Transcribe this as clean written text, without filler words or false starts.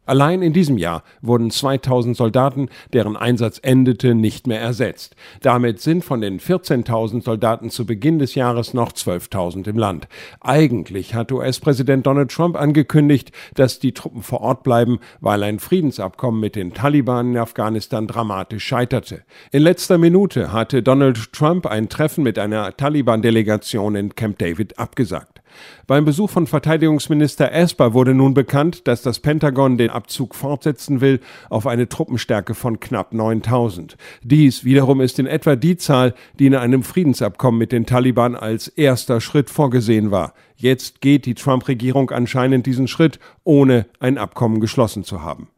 Allein in diesem Jahr wurden 2000 Soldaten, deren Einsatz endete, nicht mehr ersetzt. Damit sind von den 14.000 Soldaten zu Beginn des Jahres noch 12.000 im Land. Eigentlich hat US-Präsident Donald Trump angekündigt, dass die Truppen vor Ort bleiben, weil ein Friedensabkommen mit den Taliban in Afghanistan dramatisch scheiterte. In letzter Minute hatte Donald Trump ein Treffen mit einer Taliban-Delegation in Camp David abgesagt. Beim Besuch von Verteidigungsminister Esper wurde nun bekannt, dass das Pentagon den Abzug fortsetzen will auf eine Truppenstärke von knapp 9.000. Dies wiederum ist in etwa die Zahl, die in einem Friedensabkommen mit den Taliban als erster Schritt vorgesehen war. Jetzt geht die Trump-Regierung anscheinend diesen Schritt, ohne ein Abkommen geschlossen zu haben.